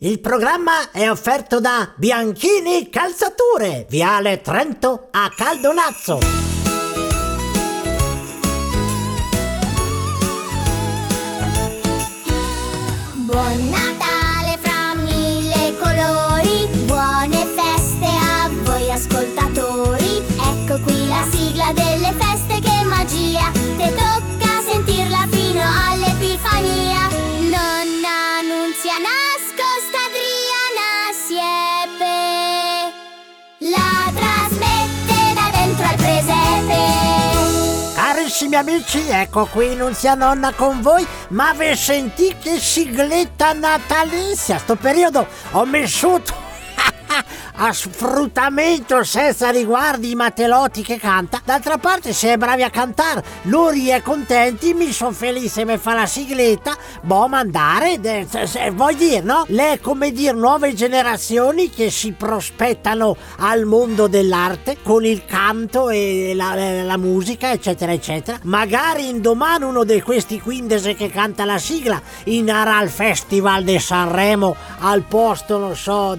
Il programma è offerto da Bianchini Calzature, Viale Trento a Caldonazzo. Buon Natale fra mille colori, buone feste a voi ascoltatori. Ecco qui la sigla delle feste, che magia, te tocca sentirla fino all'Epifania. Nonna Nunzia nascosta Adriana Siepe la trasmette da dentro al presepe. Carissimi amici, ecco qui Nunzia Nonna con voi. Ma ve sentì che sigletta natalizia? Sto periodo ho vissuto a sfruttamento senza riguardi i Mattelotti che canta. D'altra parte, se è bravi a cantare, loro è contenti, mi son felice me fa la sigletta, boh, mandare, vuoi dire, no? Le, come dire, nuove generazioni che si prospettano al mondo dell'arte con il canto e la musica, eccetera, eccetera. Magari indomani uno di questi 15 che canta la sigla inara al Festival di Sanremo al posto, non so,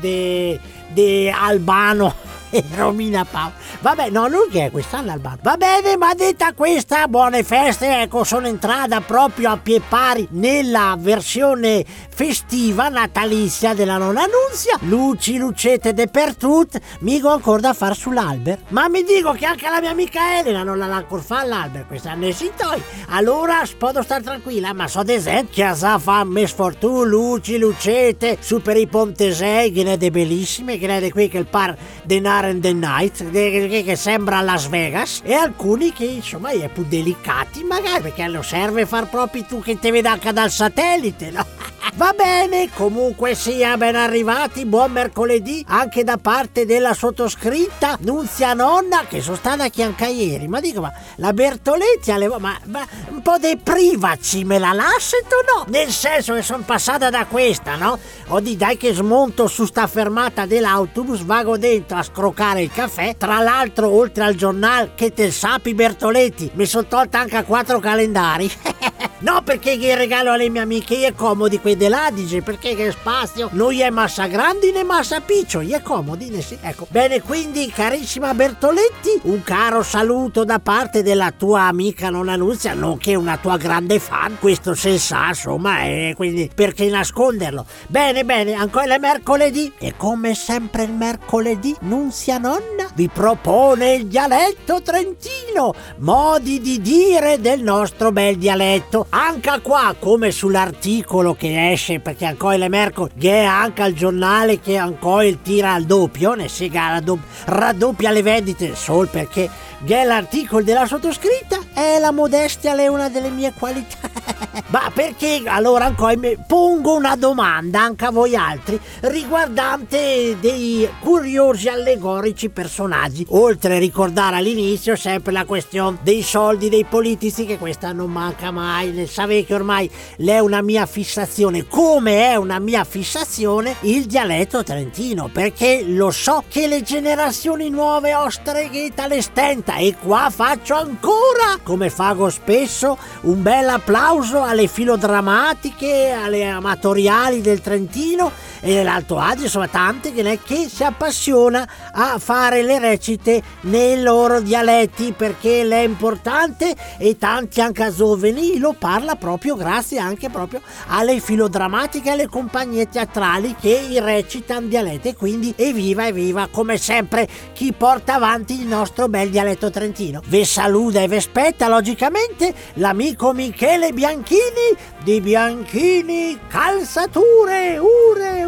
di Albano e Romina Paolo. Vabbè, no, lui che è quest'anno Albano. Va bene, ma detta questa, buone feste, ecco, sono entrata proprio a pie pari nella versione festiva natalizia della nonna Nunzia. Luci, lucette dappertutto, mica ancora da far sull'albero. Ma mi dico che anche la mia amica Elena non l'ha ancora fa all'albero quest'anno e si toi. Allora posso stare tranquilla, ma so d'esempio che sa fa me sfortuna, luci, lucette, su per i Pontesei, che ne è de bellissime, che ne è de qui che il par denaro and the Night, che sembra Las Vegas, e alcuni che insomma è più delicati magari, perché lo serve far proprio tu che te veda anche dal satellite, no? Va bene, comunque sia, ben arrivati, buon mercoledì anche da parte della sottoscritta Nunzia Nonna, che sono stata anche ieri. Ma dico, ma la Bertoletti ma un po' dei privaci me la lasciate o no? Nel senso che sono passata da questa, no? O di dai che smonto su sta fermata dell'autobus, vago dentro a scroccare il caffè. Tra l'altro, oltre al giornale che te sapi Bertoletti, mi sono tolta anche 4 calendari. No, perché che regalo alle mie amiche è comodi quei dell'Adige, perché che spazio noi è massa grandi né massa piccioli, è comodi, né sì. Ecco, bene, quindi carissima Bertoletti, un caro saluto da parte della tua amica nonna Nunzia, nonché una tua grande fan, questo se sa, insomma, quindi perché nasconderlo. Bene, ancora è mercoledì e come sempre il mercoledì Nunzia Nonna vi propone il dialetto trentino, modi di dire del nostro bel dialetto. Anche qua, come sull'articolo che esce, perché ancora le mercoledì, che è anche al giornale che ancora il tira al doppio, ne sega raddoppia le vendite, solo perché che l'articolo della sottoscritta è la modestia è una delle mie qualità. Ma perché allora ancora mi pongo una domanda anche a voi altri riguardante dei curiosi allegorici personaggi, oltre a ricordare all'inizio sempre la questione dei soldi dei politici, che questa non manca mai. Sapete che ormai è una mia fissazione, come è una mia fissazione il dialetto trentino, perché lo so che le generazioni nuove ostreghetta le stenta, e qua faccio ancora, come fago spesso, un bel applauso alle filodrammatiche, alle amatoriali del Trentino e dell'Alto Adige, insomma tante che si appassiona a fare le recite nei loro dialetti, perché è importante e tanti anche a giovani lo parla proprio grazie anche proprio alle filodrammatiche e alle compagnie teatrali che recitano dialetto. E quindi evviva come sempre chi porta avanti il nostro bel dialetto trentino. Ve saluta e ve aspetta logicamente l'amico Michele Bianchini di Bianchini Calzature, ure,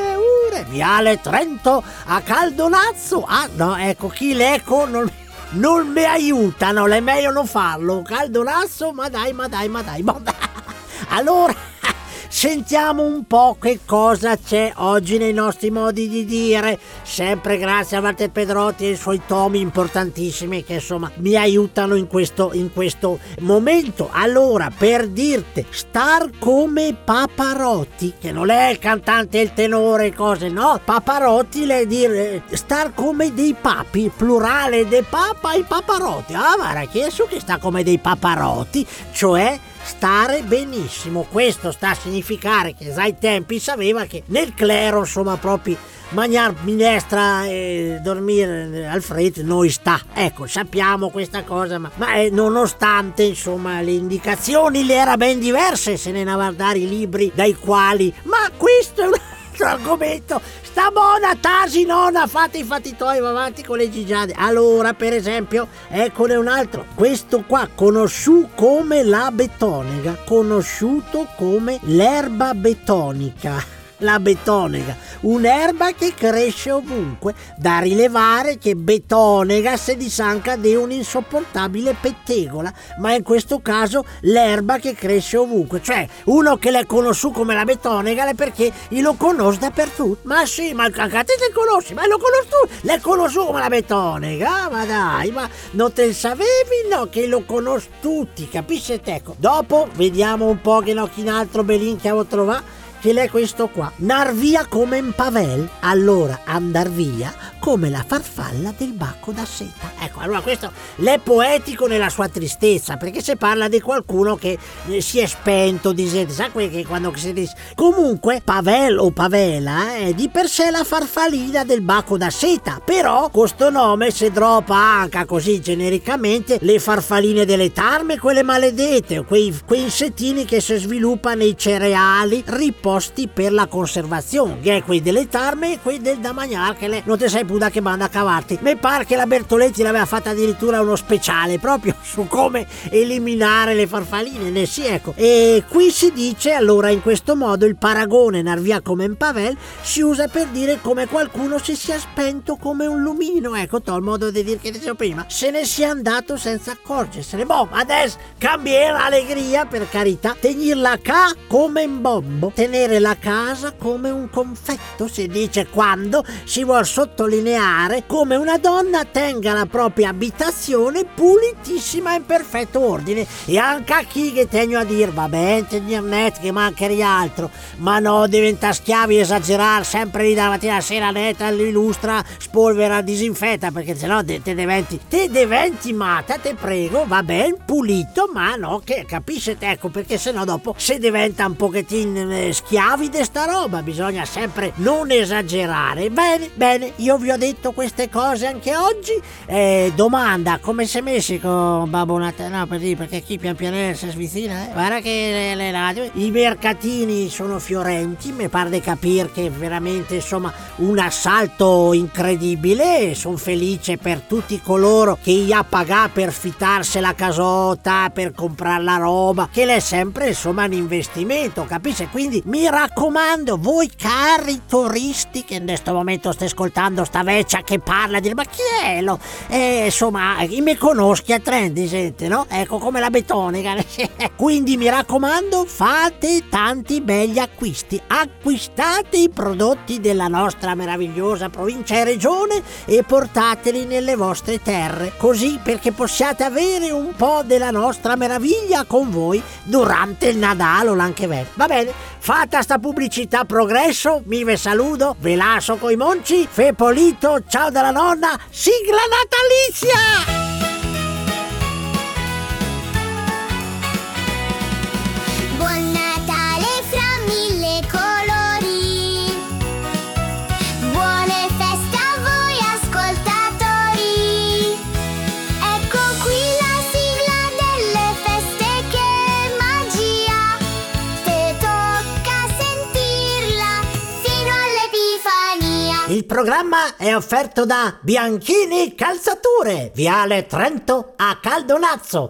Viale Trento a Caldonazzo. Ah no, ecco, chi l'eco non mi aiutano, è meglio non farlo. Caldonazzo, ma dai. Allora sentiamo un po' che cosa c'è oggi nei nostri modi di dire, sempre grazie a Walter Pedrotti e i suoi tomi importantissimi che insomma mi aiutano in questo momento. Allora, per dirti, star come Paparotti, che non è il cantante e il tenore, cose, no, Paparotti le dire star come dei papi, plurale de papa e Paparotti. Ah, guarda che su che sta come dei Paparotti, cioè stare benissimo. Questo sta a significare che ai tempi sapeva che nel clero, insomma, proprio mangiare minestra e dormire al freddo noi sta. Ecco, sappiamo questa cosa, ma nonostante, insomma, le indicazioni le era ben diverse se ne va a dare i libri dai quali. Ma questo è un altro argomento. Sta buona Tasi, nonna, fate i fatti tuoi, va avanti con le gigiade. Allora, per esempio, eccone un altro. Questo qua, conosciuto come la betonega, conosciuto come l'erba betonica. La betonega, un'erba che cresce ovunque, da rilevare che betonega se disanca di un'insopportabile pettegola, ma in questo caso l'erba che cresce ovunque, cioè uno che l'è conosciuto come la betonega è perché lo conosce dappertutto. Ma sì, ma anche te le conosci, ma lo conosci tu, l'hai conosciuto come la betonega, ma dai, ma non te lo sapevi? No, che lo conosci tutti, capisci te? Ecco, dopo vediamo un po' che chi altro belin che avevo trovato. Che l'è questo qua, nar via come un pavel, allora andar via come la farfalla del bacco da seta. Ecco, allora questo l'è poetico nella sua tristezza, perché se parla di qualcuno che si è spento, sa che quando si dice. Comunque pavel o pavela è di per sé la farfallina del bacco da seta, però questo nome si droppa anche così genericamente le farfalline delle tarme, quelle maledette, quei insettini che si sviluppano nei cereali riposti per la conservazione, che è quei delle tarme e quei del da mangiare, che non te sai più da che banda a cavarti. Mi pare che la Bertoletti l'aveva fatta addirittura uno speciale proprio su come eliminare le farfalline, ne sì, ecco. E qui si dice allora in questo modo il paragone nar via come un pavel si usa per dire come qualcuno si sia spento come un lumino, ecco, il modo di dire che dicevo prima, se ne sia andato senza accorgersene. Boh, adesso cambierà allegria, per carità, tenirla ca come un bombo, tenere la casa come un confetto, si dice quando si vuol sottolineare come una donna tenga la propria abitazione pulitissima e in perfetto ordine. E anche a chi che tengo a dire va bene, net che mancheria altro, ma no, diventa schiavi, esagerare sempre lì dalla mattina alla sera, netta, illustra, spolvera, disinfetta, perché sennò te diventi matta, te prego, va bene, pulito, ma no, che capisci te, ecco, perché sennò dopo se diventa un pochettino schiavi di sta roba, bisogna sempre non esagerare. Bene, io vi ho detto queste cose anche oggi. Domanda, come si è messi con Babbo Natale? No, perché chi pian pianino si svicina, guarda che le radio, i mercatini sono fiorenti, mi pare di capire che veramente, insomma, un assalto incredibile. Sono felice per tutti coloro che gli ha pagato per fittarsi la casota, per comprare la roba, che l'è sempre, insomma, un investimento, capisci? Quindi mi raccomando, voi cari turisti che in questo momento state ascoltando sta vecchia che parla, dire ma chi è? Insomma, mi conosci a trendi, gente, no? Ecco, come la betonica. Quindi mi raccomando, fate tanti belli acquisti, acquistate i prodotti della nostra meravigliosa provincia e regione e portateli nelle vostre terre, così perché possiate avere un po' della nostra meraviglia con voi durante il Nadale o l'anche vero. Va bene, fatta sta pubblicità progresso, mi ve saluto, ve lascio coi monci, fe polito, ciao dalla nonna, sigla natalizia! Buon Natale fra mille colori, buone feste a voi ascoltatori. Ecco qui la sigla delle feste, che magia, te tocca sentirla fino all'Epifania. Il programma è offerto da Bianchini Calzature, Viale Trento a Caldonazzo,